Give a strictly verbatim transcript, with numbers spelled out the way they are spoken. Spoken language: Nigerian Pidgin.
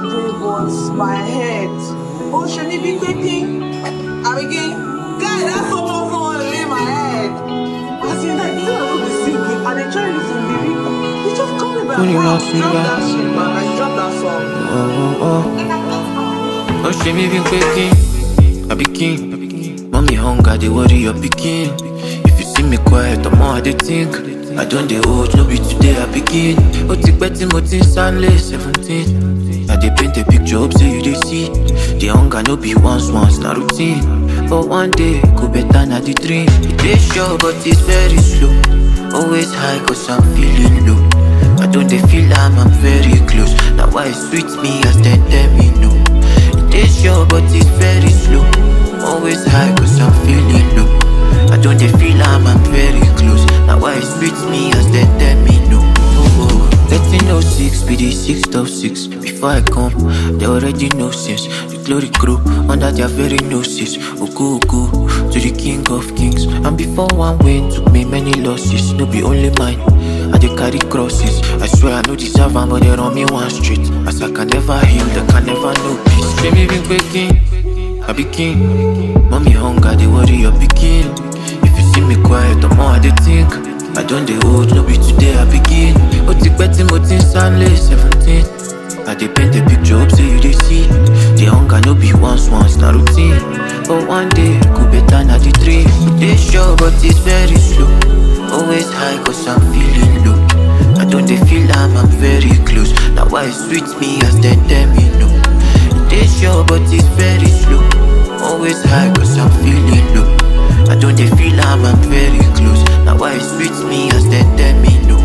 day, but my head. Oh, should it be quickly? I begin. Guy, that's so much fun in my head. As in, like, even though the singing, and they try listen lyric, they just call me back. Wow, drop that shit, man. I drop that song. Oh, oh, oh. Oh, she me been quaking. I be king. Mommy hunger, they worry you're picking. If you see me quiet, the more they think. I don't dey old, no be today I begin. Oh, take betty motin Stanley seventeen. I dey paint a picture, hope say you dey see. The hunger no be once once, na routine. But one day, go better na the dream. It dey sure, but it's very slow. Always high, cause I'm feeling low. I don't dey feel am, I'm very close. Now why it sweet me as they tell me no. It dey sure, but it's very slow. Always high, cause I'm feeling low. I don't dey feel am, I'm very close. Now why it sweet me as they tell me no. thirteen oh six be the sixth of six. Before I come, they already know since. The glory grow under their very noses. Ogo ogo to the king of kings. And before one win took me many losses. No be only mine, I dey carry crosses. I swear I no deserve am, but they run me one street. As I can never heal, they can never know peace. They me been quaking, I be king. Mommy hunger, they worry you're picking. If you see me quiet, the more I dey think. I don't dey old, no be today I begin. Oh, take betty motin Stanley seventeen. I dey paint a picture, hope say you dey see. The hunger no be once once, na routine. But one day, go better na the dream. It dey sure, but it's very slow. Always high, cause I'm feeling low. I don't dey feel am, I'm very close. Now why it sweet me as they tell me no. It dey sure, but it's very slow. Always high, cause I'm feeling low. I don't dey feel am, I'm very close. Now why it sweet me as they tell me no.